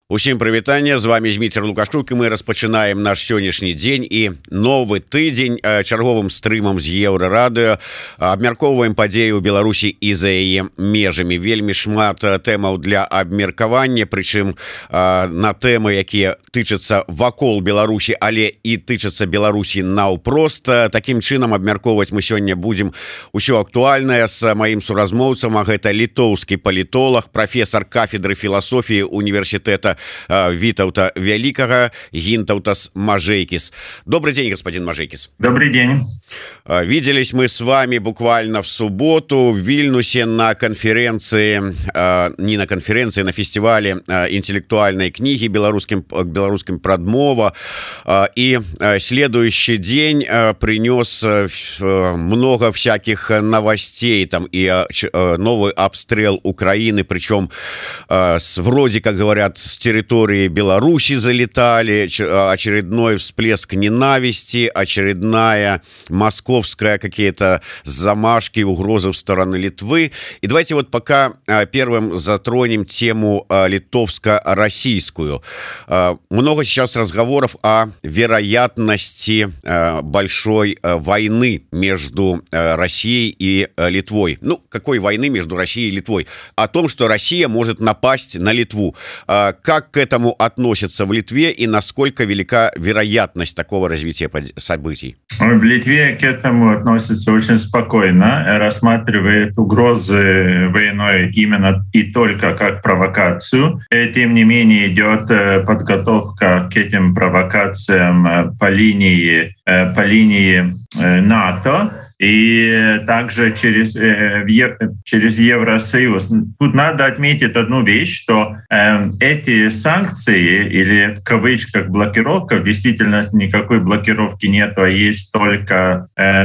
Усім прывітанне, з вами Зміцер Лукашчук, і мы распачынаем наш сённяшні дзень і новы тыдзень чарговым стрымам з Еўрарадыё. Абмяркоўваем падзеі ў Беларусі і за яе межамі. Вельмі шмат тэмаў для абмеркавання, прычым на тэмы, якія тычацца вакол Беларусі, але і тычацца Беларусі наўпрост. Такім чынам абмяркоўваць мы сёння будзем усё актуальнае з маім суразмоўцам, а гэта літоўскі палітолог, прафесор кафедры філасофіі універсітэта Вітаўта Вялікага Гінтаўтас Мажэйкіс. Добрый день, господин Мажэйкіс. Добрый день. Виделись мы с вами буквально в субботу в Вильнюсе на конференции, не на конференции, на фестивале интеллектуальной книги белорусским Прадмова. И следующий день принес много всяких новостей. Там и новый обстрел Украины, причем вроде как говорят, с территории Беларуси залетали, очередной всплеск ненависти, очередная московская какие-то замашки, угрозы в сторону Литвы. И давайте вот пока первым затронем тему литовско-российскую. Много сейчас разговоров о вероятности большой войны между Россией и Литвой. Ну, какой войны между Россией и Литвой? О том, что Россия может напасть на Литву. Как к этому относятся в Литве и насколько велика вероятность такого развития событий? В Литве к этому относятся очень спокойно, рассматривает угрозы войной именно и только как провокацию. Тем не менее идет подготовка к этим провокациям по линии НАТО. И также через Евросоюз. Тут надо отметить одну вещь, что эти санкции или в кавычках блокировка, в действительности никакой блокировки нет, а есть только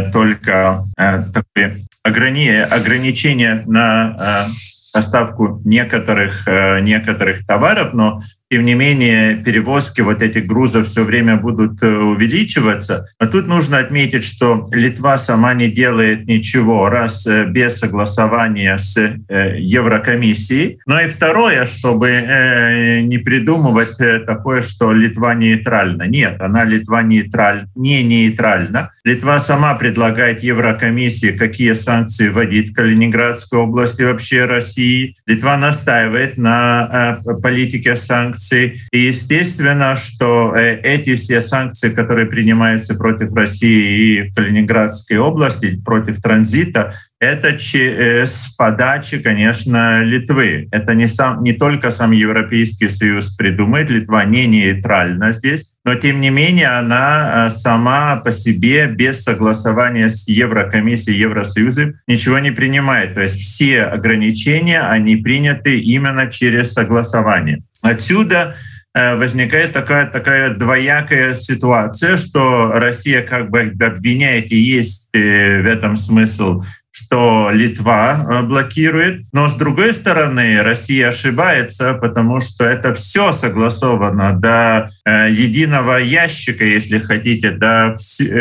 такое ограничение на поставку некоторых товаров, но тем не менее перевозки вот этих грузов все время будут увеличиваться. А тут нужно отметить, что Литва сама не делает ничего, раз без согласования с Еврокомиссией. Но и второе, чтобы не придумывать такое, что Литва нейтральна. Нет, Литва не нейтральна. Литва сама предлагает Еврокомиссии, какие санкции вводить в Калининградской области, вообще России. Литва настаивает на политике санкций. И естественно, что эти все санкции, которые принимаются против России и Калининградской области, против транзита, это с подачи, конечно, Литвы. Это не только сам Европейский Союз придумает, Литва не нейтральна здесь, но тем не менее она сама по себе без согласования с Еврокомиссией, Евросоюзом ничего не принимает. То есть все ограничения, они приняты именно через согласование. Отсюда возникает такая двоякая ситуация, что Россия как бы обвиняет, и есть в этом смысл, что Литва блокирует. Но с другой стороны, Россия ошибается, потому что это все согласовано до единого ящика, если хотите, да,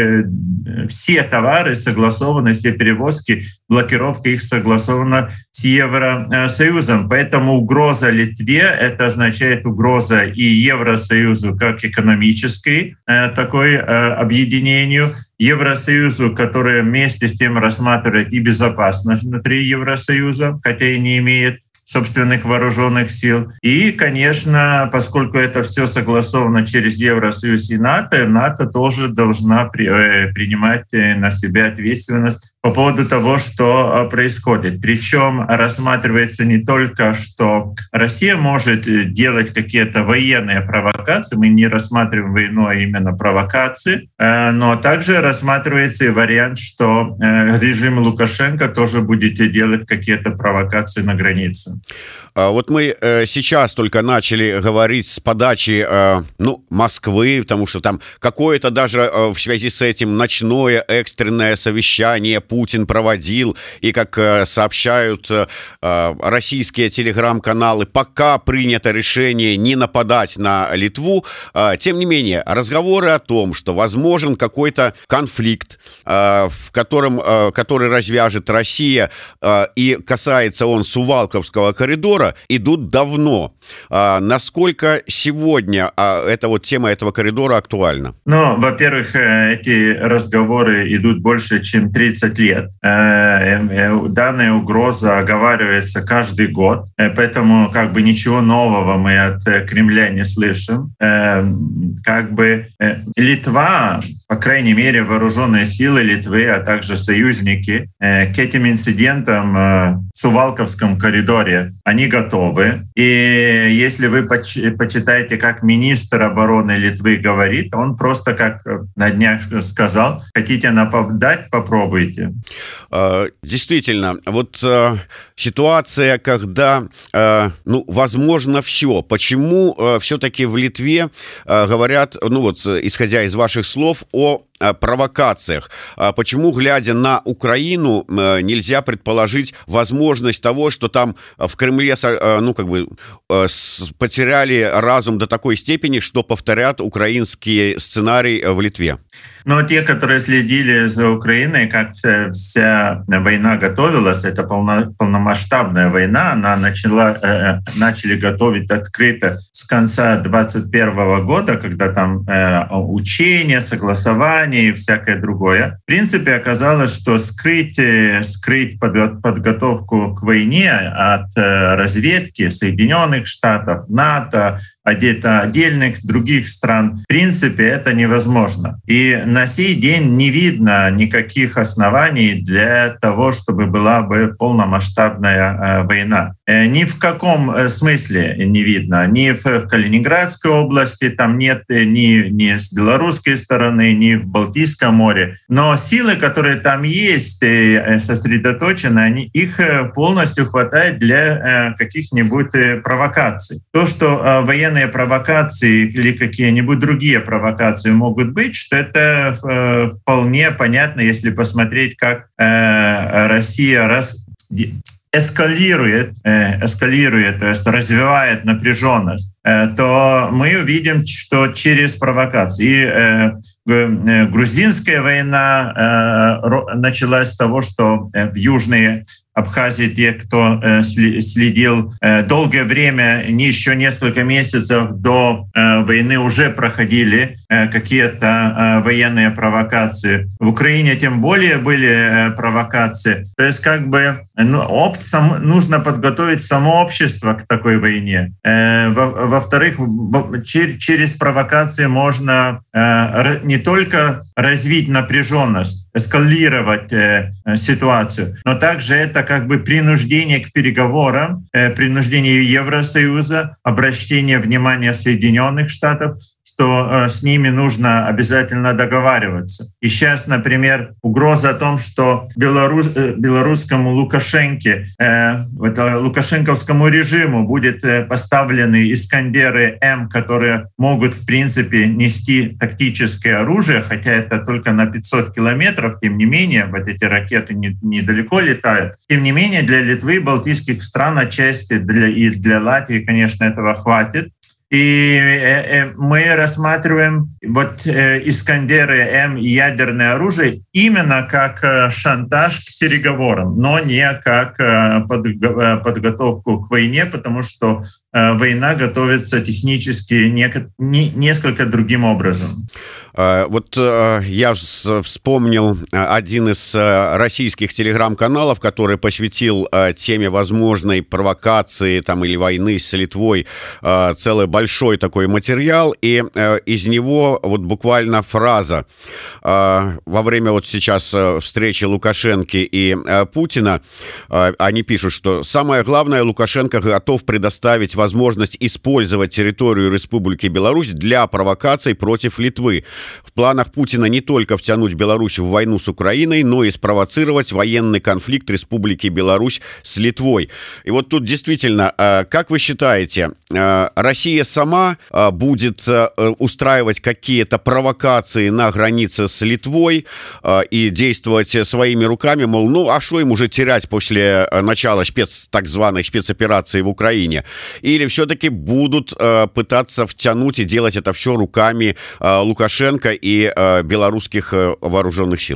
все товары согласованы, все перевозки, блокировка их согласована с Евросоюзом. Поэтому угроза Литве — это означает угроза и Евросоюзу как экономической такой объединению, Евросоюзу, который вместе с тем рассматривает и безопасность внутри Евросоюза, хотя и не имеет собственных вооруженных сил. И, конечно, поскольку это все согласовано через Евросоюз и НАТО, НАТО тоже должна принимать на себя ответственность по поводу того, что происходит. Причем рассматривается не только, что Россия может делать какие-то военные провокации, мы не рассматриваем войну, а именно провокации, но также рассматривается и вариант, что режим Лукашенко тоже будет делать какие-то провокации на границе. Вот мы сейчас только начали говорить с подачи Москвы, потому что там какое-то даже в связи с этим ночное экстренное совещание Путин проводил, и как сообщают российские телеграм-каналы, пока принято решение не нападать на Литву. Тем не менее, разговоры о том, что возможен какой-то конфликт, который развяжет Россия, и касается он Сувалковского Керченского коридора идут давно. Насколько сегодня эта вот тема этого коридора актуальна? Ну, во-первых, эти разговоры идут больше, чем 30 лет. Данная угроза оговаривается каждый год, поэтому как бы ничего нового мы от Кремля не слышим. Как бы Литва, по крайней мере, вооруженные силы Литвы, а также союзники к этим инцидентам в Сувалковском коридоре, они готовы. И если вы почитаете, как министр обороны Литвы говорит, он просто как на днях сказал: хотите нападать, попробуйте. Действительно, вот ситуация, когда, ну, возможно, все. Почему все-таки в Литве говорят, ну вот, исходя из ваших слов, о провокациях? Почему, глядя на Украину, нельзя предположить возможность того, что там в Кремле, ну, как бы, потеряли разум до такой степени, что повторят украинский сценарий в Литве? Но те, которые следили за Украиной, как вся война готовилась, это полномасштабная война, она начали готовить открыто с конца 2021 года, когда там учения, согласования и всякое другое. В принципе, оказалось, что скрыть подготовку к войне от разведки Соединенных Штатов, НАТО, отдельных других стран, в принципе, это невозможно. И на сей день не видно никаких оснований для того, чтобы была бы полномасштабная война. Ни в каком смысле не видно. Ни в Калининградской области, там нет ни с белорусской стороны, ни в Балтийском море. Но силы, которые там есть, сосредоточены, их полностью хватает для каких-нибудь провокаций. То, что военные провокации или какие-нибудь другие провокации могут быть, что это вполне понятно, если посмотреть, как Россия эскалирует, то есть развивает напряженность, то мы увидим, что через провокации. И грузинская война началась с того, что в Южной Абхазии те, кто следил долгое время, еще несколько месяцев до войны уже проходили какие-то военные провокации. В Украине тем более были провокации. То есть как бы нужно подготовить само общество к такой войне. Во-вторых, через провокации можно не только развить напряженность, эскалировать ситуацию, но также это как бы принуждение к переговорам, принуждение Евросоюза, обращение внимания Соединенных Штатов, что с ними нужно обязательно договариваться. И сейчас, например, угроза о том, что белорусскому Лукашенке, лукашенковскому режиму будет поставлены «Искандеры М», которые могут, в принципе, нести тактическое оружие, хотя это только на 500 километров, тем не менее, вот эти ракеты недалеко летают. Тем не менее, для Литвы, балтийских стран отчасти, и для Латвии, конечно, этого хватит. И мы рассматриваем вот «Искандеры М» и ядерное оружие именно как шантаж к переговорам, но не как подготовку к войне, потому что война готовится технически несколько другим образом. Вот я вспомнил один из российских телеграм-каналов, который посвятил теме возможной провокации там, или войны с Литвой целый большой такой материал, и из него вот буквально фраза во время вот сейчас встречи Лукашенко и Путина. Они пишут, что самое главное, Лукашенко готов предоставить возможность использовать территорию Республики Беларусь для провокаций против Литвы. В планах Путина не только втянуть Беларусь в войну с Украиной, но и спровоцировать военный конфликт Республики Беларусь с Литвой. И вот тут действительно, как вы считаете, Россия сама будет устраивать какие-то провокации на границе с Литвой и действовать своими руками, мол, ну а что им уже терять после начала так званой спецоперации в Украине? Или все-таки будут пытаться втянуть и делать это все руками Лукашенко и белорусских вооруженных сил?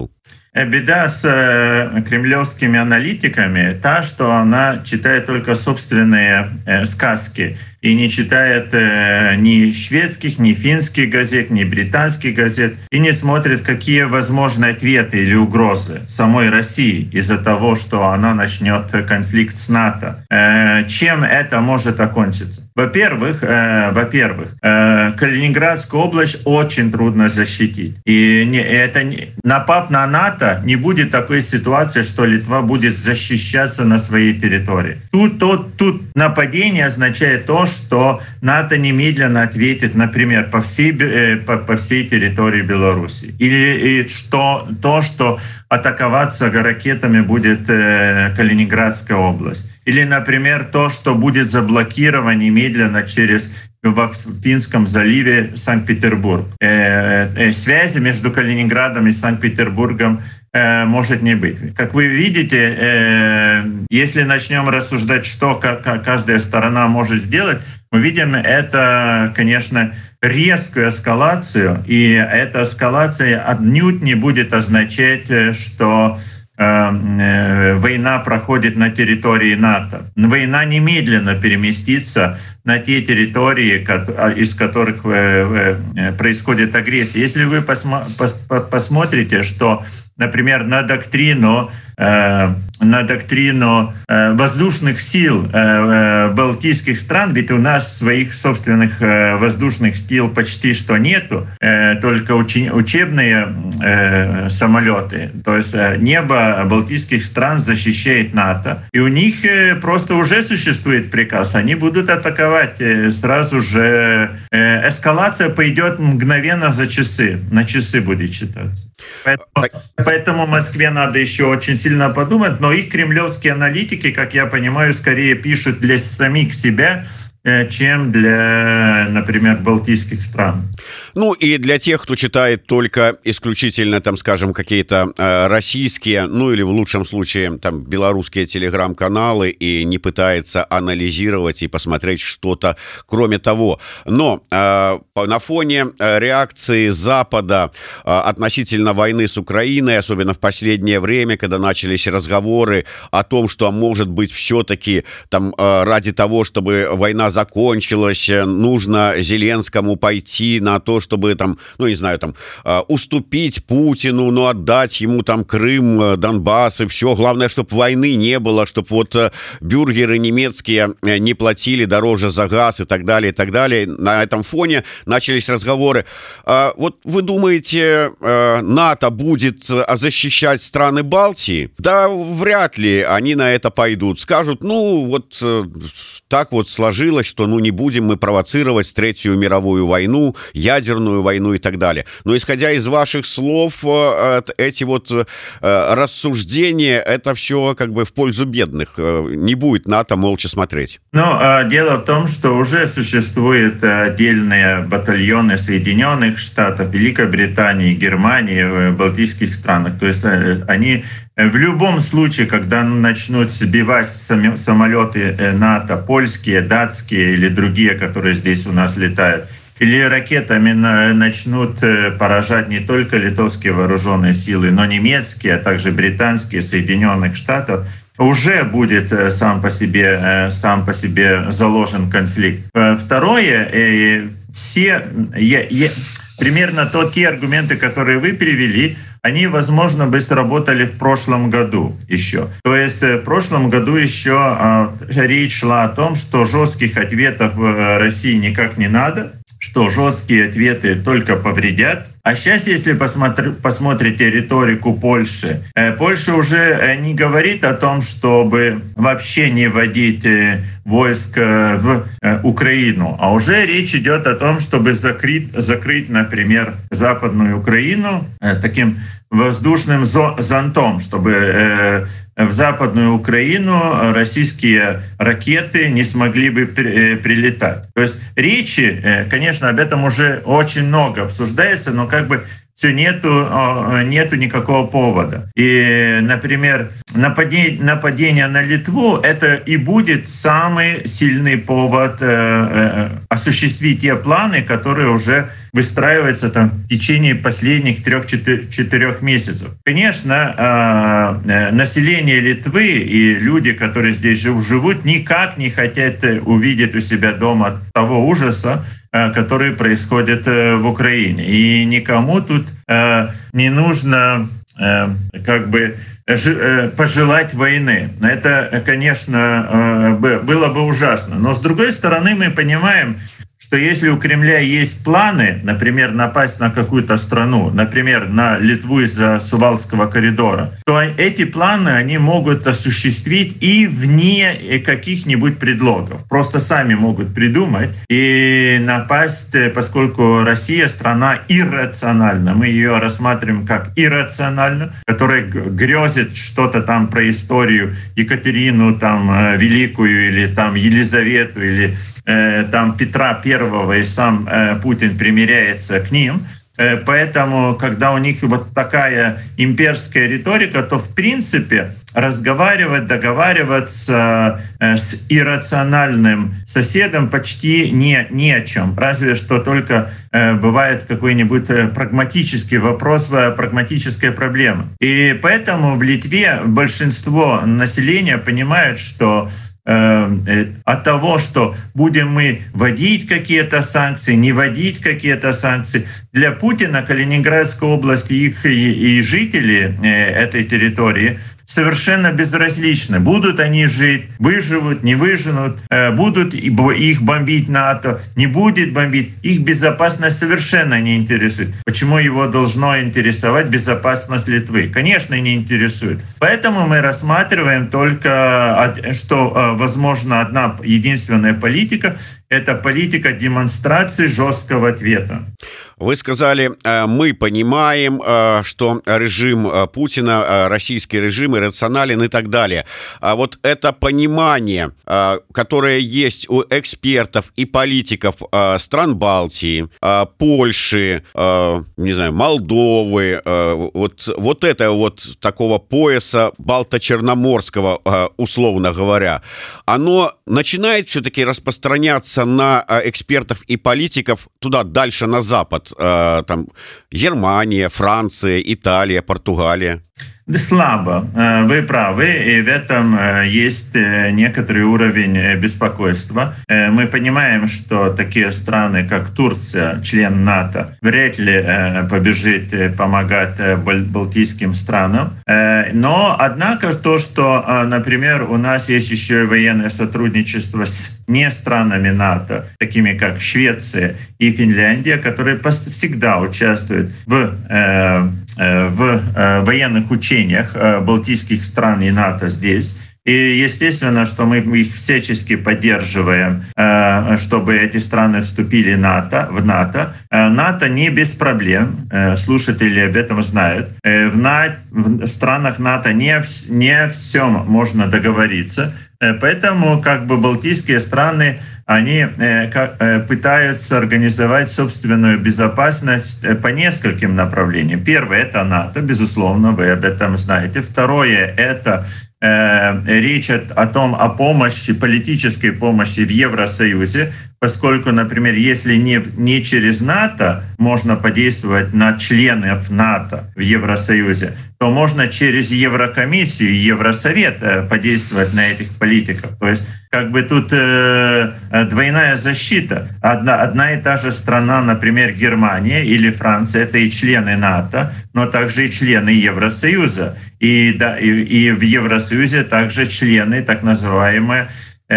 Беда с кремлевскими аналитиками та, что она читает только собственные сказки и не читает ни шведских, ни финских газет, ни британских газет, и не смотрит, какие возможны ответы или угрозы самой России из-за того, что она начнет конфликт с НАТО. Чем это может окончиться? Во-первых, Калининградскую область очень трудно защитить. И напав на НАТО, не будет такой ситуации, что Литва будет защищаться на своей территории. Тут нападение означает то, что НАТО немедленно ответит, например, по всей территории Беларуси. Или что атаковаться ракетами будет Калининградская область. Или, например, то, что будет заблокировано немедленно во Финском заливе Санкт-Петербург. Связи между Калининградом и Санкт-Петербургом может не быть. Как вы видите, если начнем рассуждать, что каждая сторона может сделать, мы видим это, конечно, резкую эскалацию, и эта эскалация отнюдь не будет означать, что война проходит на территории НАТО. Война немедленно переместится на те территории, из которых происходит агрессия. Если вы посмотрите, что, например, на доктрину воздушных сил балтийских стран, ведь у нас своих собственных воздушных сил почти что нету, только учебные самолеты. То есть небо балтийских стран защищает НАТО, и у них просто уже существует приказ, они будут атаковать сразу же. Эскалация пойдет мгновенно за часы, на часы будет считаться. Поэтому Москве надо еще очень сильно подумать, но их кремлевские аналитики, как я понимаю, скорее пишут для самих себя, чем для, например, балтийских стран. Ну и для тех, кто читает только исключительно, там, скажем, какие-то российские, ну или в лучшем случае там белорусские телеграм-каналы и не пытается анализировать и посмотреть что-то кроме того. Но на фоне реакции Запада относительно войны с Украиной, особенно в последнее время, когда начались разговоры о том, что, может быть, все-таки там ради того, чтобы война закончилась, нужно Зеленскому пойти на то, чтобы там, ну не знаю, там уступить Путину, но отдать ему там Крым, Донбасс и все. Главное, чтобы войны не было, чтобы вот бюргеры немецкие не платили дороже за газ и так далее, и так далее. На этом фоне начались разговоры. Вот вы думаете, НАТО будет защищать страны Балтии? Да вряд ли они на это пойдут. Скажут, ну вот так вот сложилось, что ну не будем мы провоцировать Третью мировую войну, ядерную войну и так далее. Но исходя из ваших слов, эти вот рассуждения, это все как бы в пользу бедных. Не будет НАТО молча смотреть. Но дело в том, что уже существуют отдельные батальоны Соединенных Штатов, Великобритании, Германии, балтийских странах. То есть они в любом случае, когда начнут сбивать самолеты НАТО, польские, датские или другие, которые здесь у нас летают, или ракетами начнут поражать не только литовские вооруженные силы, но немецкие, а также британские, Соединенных Штатов, уже будет сам по себе заложен конфликт. Второе, примерно те аргументы, которые вы привели, они, возможно, бы сработали в прошлом году еще. То есть в прошлом году еще речь шла о том, что жестких ответов в России никак не надо, что жесткие ответы только повредят. А сейчас, если посмотрите риторику Польши, Польша уже не говорит о том, чтобы вообще не вводить войск в Украину, а уже речь идет о том, чтобы закрыть, например, Западную Украину таким воздушным зонтом, чтобы в Западную Украину российские ракеты не смогли бы прилетать. То есть речи, конечно, об этом уже очень много обсуждается, но как бы все нету никакого повода. И, например, нападение на Литву — это и будет самый сильный повод осуществить те планы, которые уже выстраивается там в течение последних 3-4 месяцев. Конечно, население Литвы и люди, которые здесь живут, никак не хотят увидеть у себя дома того ужаса, который происходит в Украине. И никому тут не нужно пожелать войны. Это, конечно, было бы ужасно. Но, с другой стороны, мы понимаем, что если у Кремля есть планы, например, напасть на какую-то страну, например, на Литву из-за Сувалского коридора, то эти планы они могут осуществить и вне каких-нибудь предлогов. Просто сами могут придумать и напасть, поскольку Россия страна иррациональна. Мы ее рассматриваем как иррациональную, которая грезит что-то там про историю Екатерину там, Великую или там Елизавету или там Петра Первого, и сам Путин примиряется к ним. Поэтому, когда у них вот такая имперская риторика, то, в принципе, разговаривать, договариваться с иррациональным соседом почти ни о чем. Разве что только бывает какой-нибудь прагматический вопрос, прагматическая проблема. И поэтому в Литве большинство населения понимает, что от того, что будем мы вводить какие-то санкции, не вводить какие-то санкции, для Путина Калининградская область и жители этой территории совершенно безразличны. Будут они жить, выживут, не выживут, будут их бомбить НАТО, не будет бомбить. Их безопасность совершенно не интересует. Почему его должно интересовать безопасность Литвы? Конечно, не интересует. Поэтому мы рассматриваем только, что, возможно, одна единственная политика — это политика демонстрации жесткого ответа. Вы сказали, мы понимаем, что режим Путина, российский режим иррационален и так далее. А вот это понимание, которое есть у экспертов и политиков стран Балтии, Польши, не знаю, Молдовы, вот это вот такого пояса Балто-Черноморского, условно говоря, оно начинает все-таки распространяться на экспертов и политиков туда, дальше, на Запад? Там Германия, Франция, Италия, Португалия? Да слабо, вы правы, и в этом есть некоторый уровень беспокойства. Мы понимаем, что такие страны, как Турция, член НАТО, вряд ли побежит помогать балтийским странам. Но, однако, то, что, например, у нас есть еще и военное сотрудничество с не странами НАТО, такими как Швеция и Финляндия, которые всегда участвуют в военных учениях балтийских стран и НАТО здесь. И естественно, что мы их всячески поддерживаем, чтобы эти страны вступили в НАТО. НАТО не без проблем, слушатели об этом знают. В странах НАТО не о всем можно договориться. Поэтому балтийские страны, они пытаются организовать собственную безопасность по нескольким направлениям. Первое — это НАТО, безусловно, вы об этом знаете. Второе — это речь о помощи, политической помощи в Евросоюзе, поскольку, например, если не через НАТО можно подействовать на членов НАТО в Евросоюзе, то можно через Еврокомиссию и Евросовет подействовать на этих политиков. То есть тут двойная защита. Одна и та же страна, например, Германия или Франция, это и члены НАТО, но также и члены Евросоюза. И в Евросоюзе также члены так называемые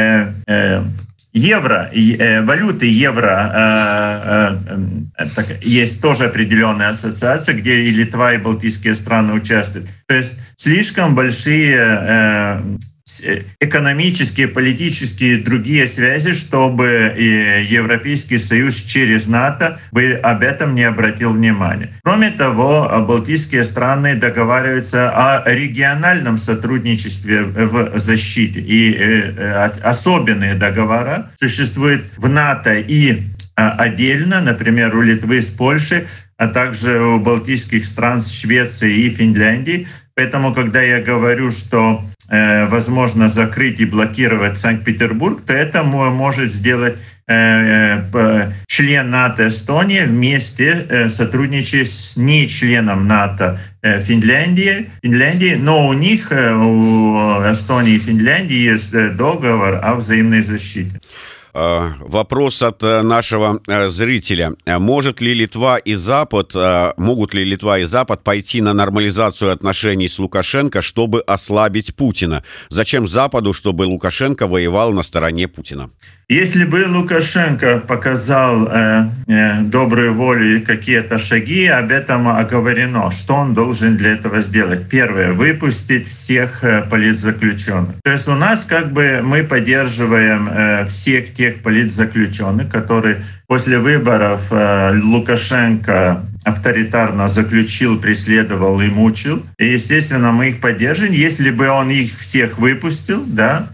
евро, валюты евро, есть тоже определенная ассоциация, где и Литва, и балтийские страны участвуют. То есть слишком большие экономические, политические и другие связи, чтобы Европейский Союз через НАТО бы об этом не обратил внимания. Кроме того, балтийские страны договариваются о региональном сотрудничестве в защите. И особенные договора существуют в НАТО и отдельно, например, у Литвы с Польшей, а также у балтийских стран, Швеции и Финляндии. Поэтому, когда я говорю, что возможно закрыть и блокировать Санкт-Петербург, то это может сделать член НАТО Эстония вместе, сотрудничая с нечленом НАТО Финляндии, но у них, у Эстонии и Финляндии есть договор о взаимной защите. Вопрос от нашего зрителя. Могут ли Литва и Запад пойти на нормализацию отношений с Лукашенко, чтобы ослабить Путина? Зачем Западу, чтобы Лукашенко воевал на стороне Путина? Если бы Лукашенко показал добрую волю и какие-то шаги, об этом оговорено, что он должен для этого сделать. Первое — выпустить всех политзаключенных. То есть у нас мы поддерживаем всех тех политзаключенных, которые после выборов Лукашенко авторитарно заключил, преследовал и мучил. И, естественно, мы их поддержим. Если бы он их всех выпустил,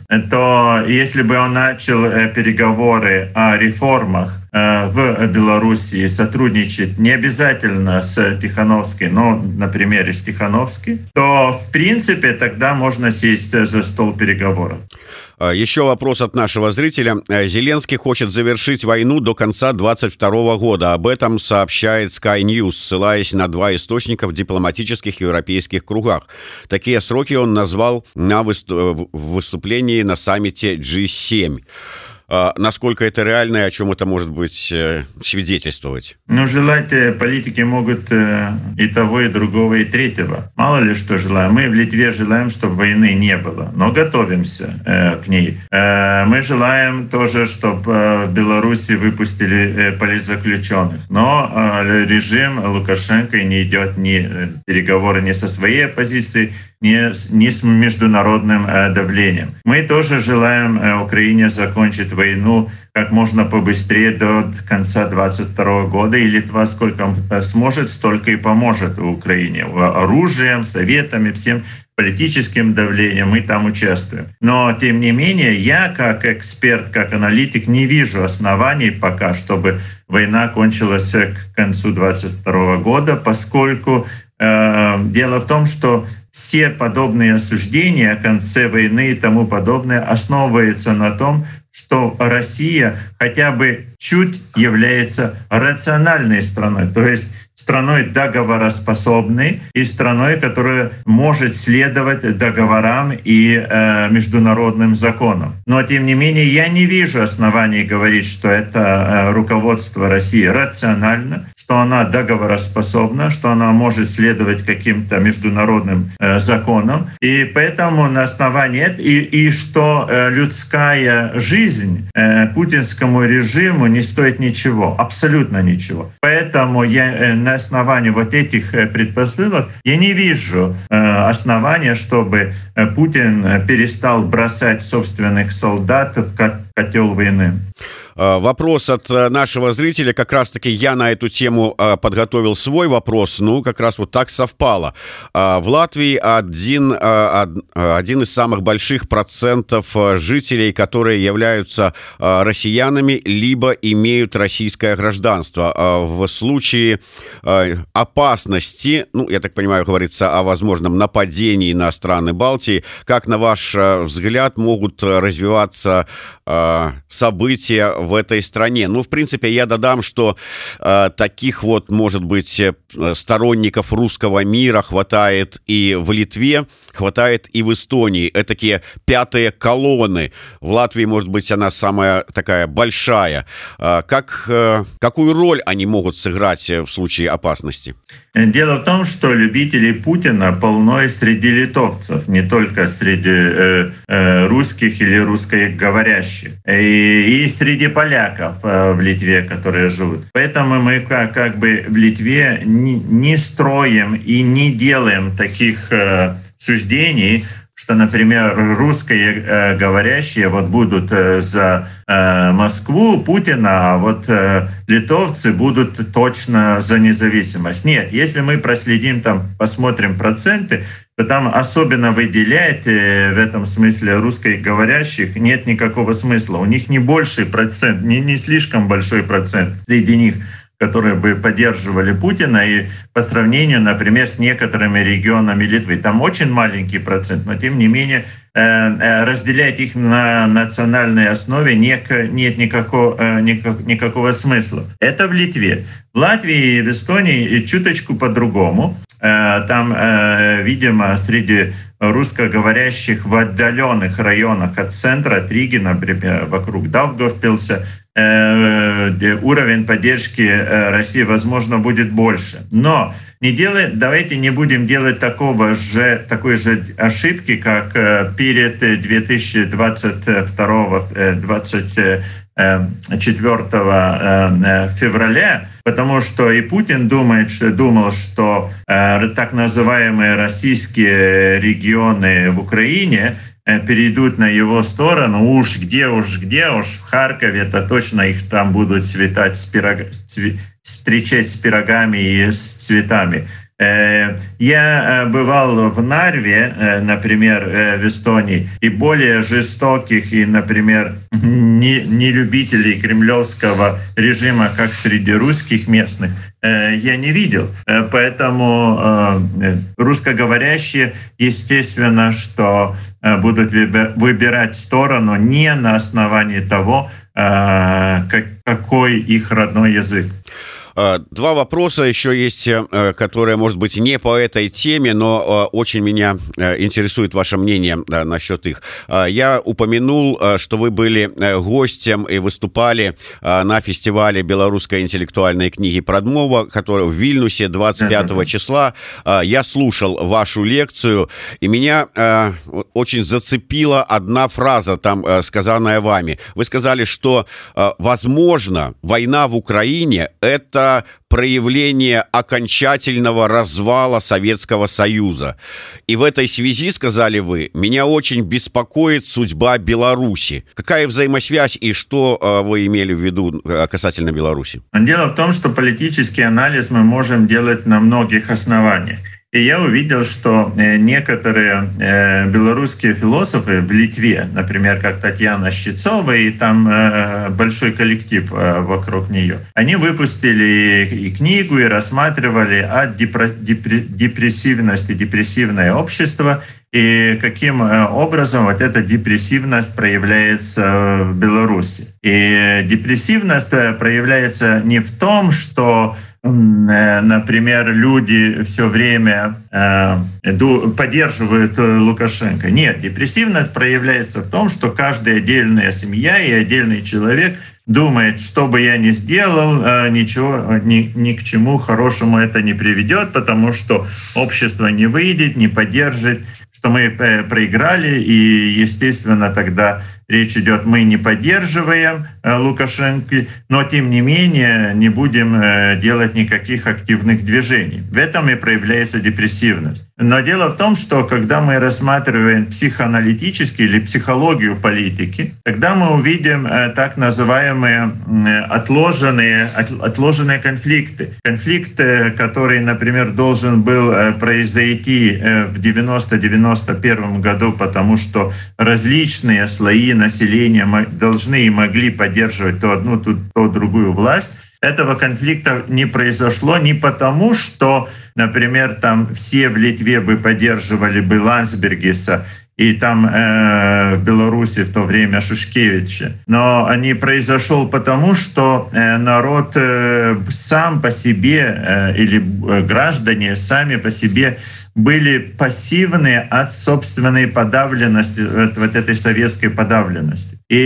то если бы он начал переговоры о реформах в Белоруссии, сотрудничать не обязательно с Тихановской, но, например, с Тихановской, то, в принципе, тогда можно сесть за стол переговоров. Еще вопрос от нашего зрителя. Зеленский хочет завершить войну до конца 2022 года. Об этом сообщает Sky News, ссылаясь на 2 источника в дипломатических европейских кругах. Такие сроки он назвал на выступлении на саммите G7. Насколько это реально и о чем это может быть свидетельствовать? Желать политики могут и того, и другого, и третьего. Мало ли что желаем. Мы в Литве желаем, чтобы войны не было, но готовимся к ней. Мы желаем тоже, чтобы в Беларуси выпустили политзаключенных. Но режим Лукашенко не идет ни переговоры ни со своей оппозицией, ни с международным давлением. Мы тоже желаем Украине закончить войну как можно побыстрее до конца 2022 года. И Литва сколько сможет, столько и поможет Украине. Оружием, советами, всем политическим давлением мы там участвуем. Но, тем не менее, я как эксперт, как аналитик не вижу оснований пока, чтобы война кончилась к концу 2022 года, поскольку дело в том, что все подобные осуждения о конце войны и тому подобное основываются на том, что Россия хотя бы чуть является рациональной страной, то есть страной договороспособной и страной, которая может следовать договорам и международным законам. Но, тем не менее, я не вижу оснований говорить, что это руководство России рационально, что она договороспособна, что она может следовать каким-то международным законам. И поэтому на основании этого, и что людская жизнь путинскому режиму не стоит ничего, абсолютно ничего. Поэтому я на основании вот этих предпосылок я не вижу основания, чтобы Путин перестал бросать собственных солдат в котел войны. Вопрос от нашего зрителя. Как раз-таки я на эту тему подготовил свой вопрос. Как раз вот так совпало. В Латвии один из самых больших процентов жителей, которые являются россиянами, либо имеют российское гражданство. В случае опасности, я так понимаю, говорится о возможном нападении на страны Балтии, как, на ваш взгляд, могут развиваться события в этой стране? В принципе, я додам, что таких вот, может быть, сторонников русского мира хватает и в Литве, хватает и в Эстонии. Этакие пятые колонны. В Латвии, может быть, она самая такая большая. Какую роль они могут сыграть в случае опасности? Дело в том, что любителей Путина полно и среди литовцев, не только среди русских или русскоговорящих, и среди поляков в Литве, которые живут. Поэтому мы как бы в Литве не строим и не делаем таких суждений, что, например, русскоговорящие вот будут за Москву, Путина, а вот литовцы будут точно за независимость. Нет, если мы проследим, там, посмотрим проценты, то там особенно выделять в этом смысле русскоговорящих нет никакого смысла. У них не больший процент, не слишком большой процент среди них, которые бы поддерживали Путина, и по сравнению, например, с некоторыми регионами Литвы. Там очень маленький процент, но тем не менее разделять их на национальной основе нет никакого смысла. Это в Литве. В Латвии и в Эстонии чуточку по-другому. Там, видимо, среди русскоговорящих в отдаленных районах от центра, от Риги, например, вокруг Даугавпилса, уровень поддержки России, возможно, будет больше. Но давайте не будем делать такой же ошибки, как перед 2022-2024 февраля, потому что и Путин думал, что так называемые российские регионы в Украине перейдут на его сторону. Уж где, в Харькове, это точно их там будут встречать с пирогами и с цветами. Я бывал в Нарве, например, в Эстонии, и более жестоких и, например, не любителей кремлевского режима, как среди русских местных, я не видел. Поэтому русскоговорящие, естественно, что будут выбирать сторону не на основании того, какой их родной язык. Два вопроса еще есть, которые, может быть, не по этой теме, но очень меня интересует ваше мнение насчет их. Я упомянул, что вы были гостем и выступали на фестивале белорусской интеллектуальной книги «Прадмова», который в Вильнюсе 25 числа. Я слушал вашу лекцию, и меня очень зацепила одна фраза, там сказанная вами. Вы сказали, что, возможно, война в Украине — это проявление окончательного развала Советского Союза. И в этой связи, сказали вы, меня очень беспокоит судьба Беларуси. Какая взаимосвязь и что вы имели в виду касательно Беларуси? Дело в том, что политический анализ мы можем делать на многих основаниях. И я увидел, что некоторые белорусские философы в Литве, например, как Татьяна Щецова, и там большой коллектив вокруг нее, они выпустили и книгу, и рассматривали о депрессивности, депрессивное общество, и каким образом вот эта депрессивность проявляется в Беларуси. И депрессивность проявляется не в том, что, например, люди все время поддерживают Лукашенко. Нет, депрессивность проявляется в том, что каждая отдельная семья и отдельный человек думает, что бы я ни сделал, ничего, ни к чему хорошему это не приведет, потому что общество не выйдет, не поддержит, что мы проиграли, и, естественно, тогда речь идет, мы не поддерживаем Лукашенко, но, тем не менее, не будем делать никаких активных движений. В этом и проявляется депрессивность. Но дело в том, что когда мы рассматриваем психоаналитически или психологию политики, тогда мы увидим так называемые отложенные конфликты. Конфликт, который, например, должен был произойти в 90-91 году, потому что различные слои населения должны и могли поддерживать то одну, то другую власть. Этого конфликта не произошло не потому, что, например, там все в Литве бы поддерживали бы Ландсбергиса, и там в Беларуси в то время Шушкевича. Но они произошел потому, что народ сам по себе или граждане сами по себе были пассивны от собственной подавленности, вот этой советской подавленности. И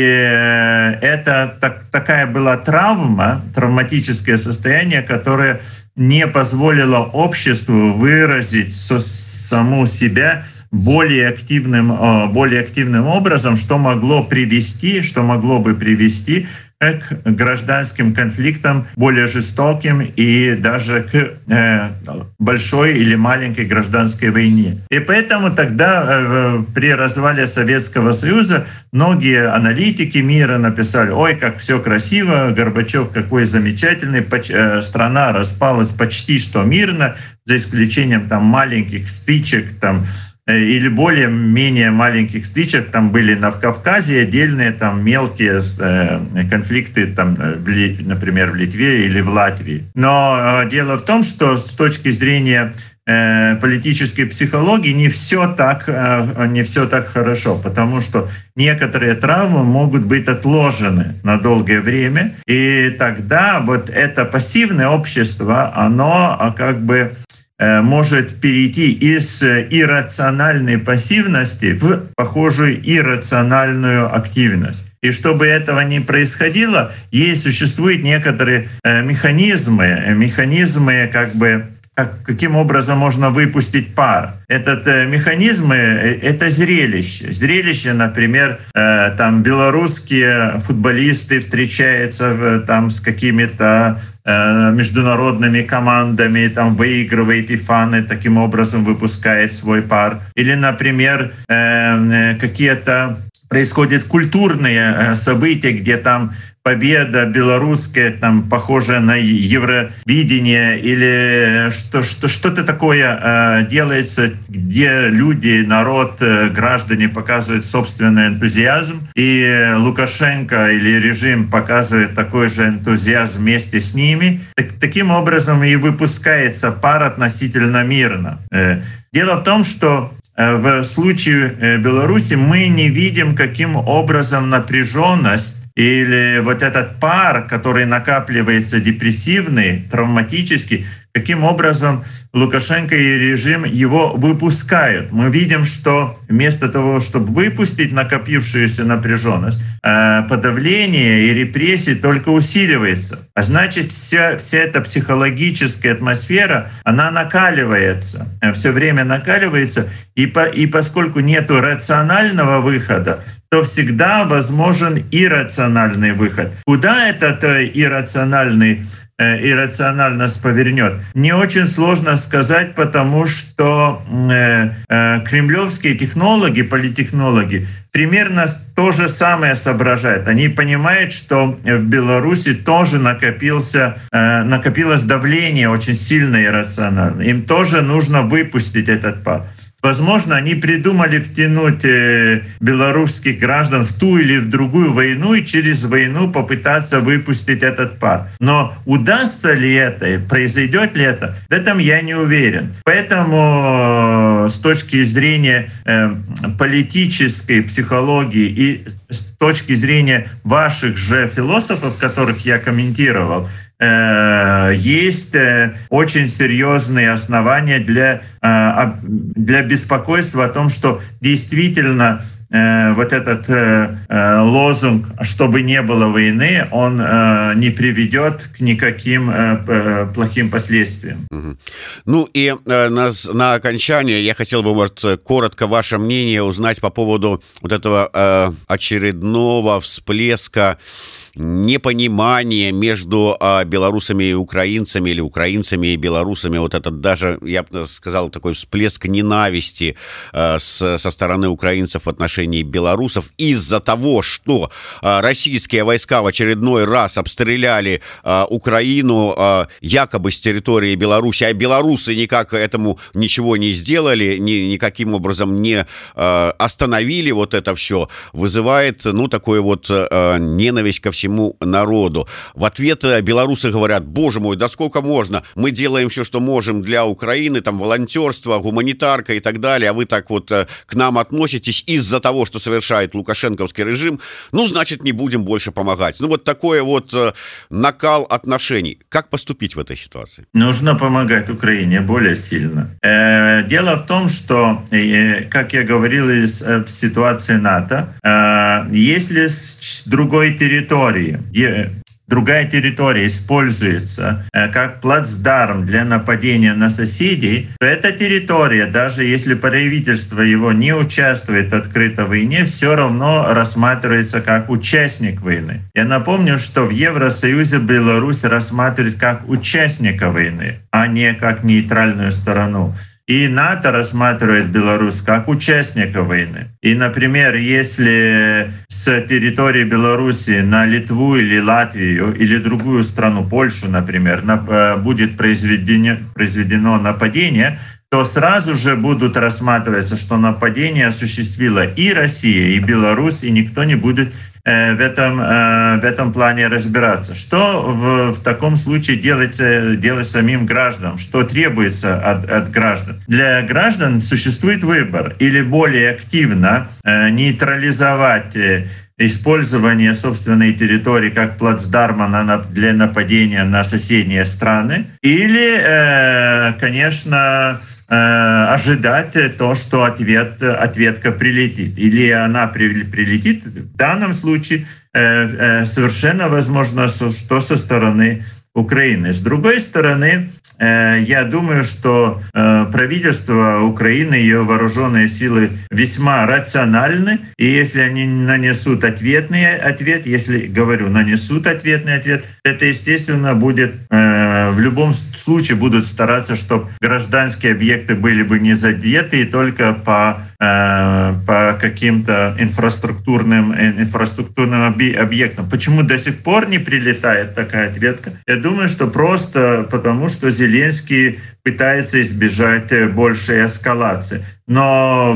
это такая была травматическое состояние, которое не позволило обществу выразить саму себя более активным образом, что могло бы привести к гражданским конфликтам, более жестоким и даже к большой или маленькой гражданской войне. И поэтому тогда при развале Советского Союза многие аналитики мира написали: ой, как все красиво, Горбачев какой замечательный, страна распалась почти что мирно, за исключением там маленьких стычек там, или более-менее маленьких стычек там были на Кавказе, отдельные там мелкие конфликты, там, например, в Литве или в Латвии. Но дело в том, что с точки зрения политической психологии не все так хорошо, потому что некоторые травмы могут быть отложены на долгое время, и тогда вот это пассивное общество, оно как бы может перейти из иррациональной пассивности в похожую иррациональную активность. И чтобы этого не происходило, существуют некоторые механизмы как бы, каким образом можно выпустить пар. Этот механизм — это зрелище. Зрелище, например, там белорусские футболисты встречаются там с какими-то международными командами, там выигрывает, и фаны таким образом выпускает свой пар. Или, например, какие-то происходят культурные события, где там победа белорусская, там, похожая на Евровидение, или что-то такое делается, где люди, народ, граждане показывают собственный энтузиазм, и Лукашенко или режим показывает такой же энтузиазм вместе с ними. Таким образом и выпускается пар относительно мирно. Дело в том, что в случае Беларуси мы не видим, каким образом напряженность или вот этот пар, который накапливается депрессивный, травматический, каким образом Лукашенко и режим его выпускают. Мы видим, что вместо того, чтобы выпустить накопившуюся напряженность, подавление и репрессии только усиливается. А значит, вся эта психологическая атмосфера, она накаливается, все время накаливается, и поскольку нету рационального выхода, то всегда возможен иррациональный выход. Куда этот иррациональность повернет, не очень сложно сказать, потому что кремлевские технологи, политтехнологи примерно то же самое соображают. Они понимают, что в Беларуси тоже накопилось давление очень сильное и иррациональное. Им тоже нужно выпустить этот пар. Возможно, они придумали втянуть белорусских граждан в ту или в другую войну и через войну попытаться выпустить этот пар. Но удастся ли это, произойдет ли это, в этом я не уверен. Поэтому с точки зрения политической психологии и с точки зрения ваших же философов, которых я комментировал, есть очень серьезные основания для беспокойства о том, что действительно вот этот лозунг «чтобы не было войны», он не приведет к никаким плохим последствиям. Ну и на окончание я хотел бы, может, коротко ваше мнение узнать по поводу вот этого очередного всплеска непонимание между белорусами и украинцами, или украинцами и белорусами. Вот это даже, я бы сказал, такой всплеск ненависти со стороны украинцев в отношении белорусов из-за того, что российские войска в очередной раз обстреляли Украину якобы с территории Беларуси, а белорусы никак этому ничего не сделали, никаким образом не остановили вот это все, вызывает, ну, такой вот ненависть ко всему народу. В ответ белорусы говорят: боже мой, да сколько можно? Мы делаем все, что можем для Украины, там волонтерство, гуманитарка и так далее, а вы так вот к нам относитесь из-за того, что совершает лукашенковский режим, ну, значит, не будем больше помогать. Ну, вот такой вот накал отношений. Как поступить в этой ситуации? Нужно помогать Украине более сильно. Дело в том, что, как я говорил, в ситуации НАТО, если с другой территории, другая территория используется как плацдарм для нападения на соседей, то эта территория, даже если правительство его не участвует открыто в войне, все равно рассматривается как участник войны. Я напомню, что в Евросоюзе Беларусь рассматривает как участника войны, а не как нейтральную сторону. И НАТО рассматривает Беларусь как участника войны. И, например, если с территории Беларуси на Литву или Латвию или другую страну, Польшу, например, будет произведено нападение, то сразу же будут рассматриваться, что нападение осуществила и Россия, и Беларусь, и никто не будет в этом плане разбираться. Что в таком случае делать самим гражданам? Что требуется от граждан? Для граждан существует выбор: или более активно нейтрализовать использование собственной территории как плацдарма для нападения на соседние страны, или, конечно, ожидать то, что ответка прилетит. Или она прилетит, в данном случае совершенно возможно, что со стороны Украины. С другой стороны, я думаю, что правительство Украины, ее вооруженные силы весьма рациональны, и если они нанесут ответный ответ, нанесут ответный ответ, это, естественно, будет в любом случае будут стараться, чтобы гражданские объекты были бы не задеты, и только по каким-то инфраструктурным объектам. Почему до сих пор не прилетает такая ответка? Я думаю, что просто потому, что Зеленский пытается избежать большей эскалации. Но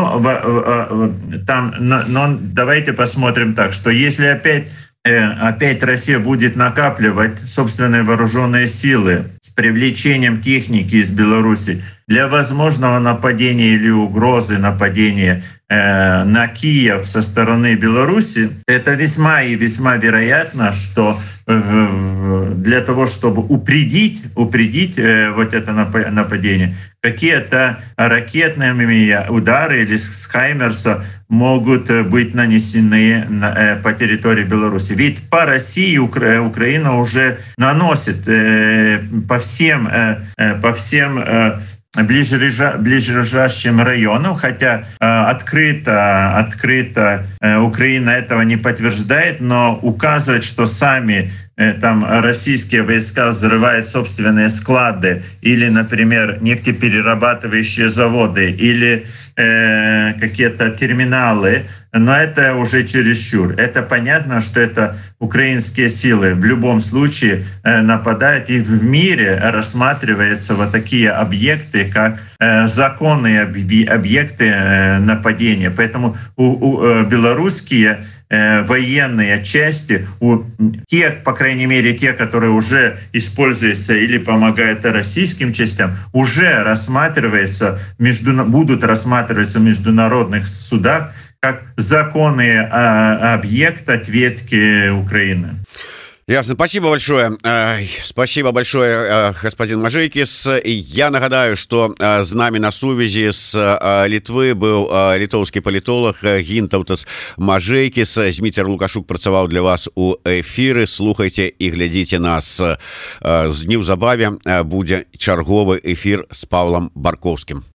давайте посмотрим так, что если опять Россия будет накапливать собственные вооруженные силы с привлечением техники из Беларуси для возможного нападения или угрозы нападения на Киев со стороны Беларуси, это весьма и весьма вероятно, что для того, чтобы упредить вот это нападение, какие-то ракетные удары или с Хаймерса могут быть нанесены по территории Беларуси. Ведь по России Украина уже наносит по всем ближайшим районам, хотя открыто Украина этого не подтверждает, но указывает, что сами там российские войска взрывают собственные склады или, например, нефтеперерабатывающие заводы или какие-то терминалы, но это уже чересчур. Это понятно, что это украинские силы в любом случае нападают, и в мире рассматриваются вот такие объекты, как законные объекты нападения. Поэтому белорусские военные части, по крайней мере, те, которые уже используются или помогают российским частям, уже будут рассматриваться в международных судах как законный объект ответки Украины. Ясно. Спасибо большое. Спасибо большое, господин Мажейкис. Я нагадаю, что с нами на сувязі с Литвы был литовский политолог Гинтаутас Мажейкис. Зміцер Лукашук працаваў для вас у эфиры. Слухайте и глядите нас. Неўзабаве будзе чарговы эфир с Павлом Барковским.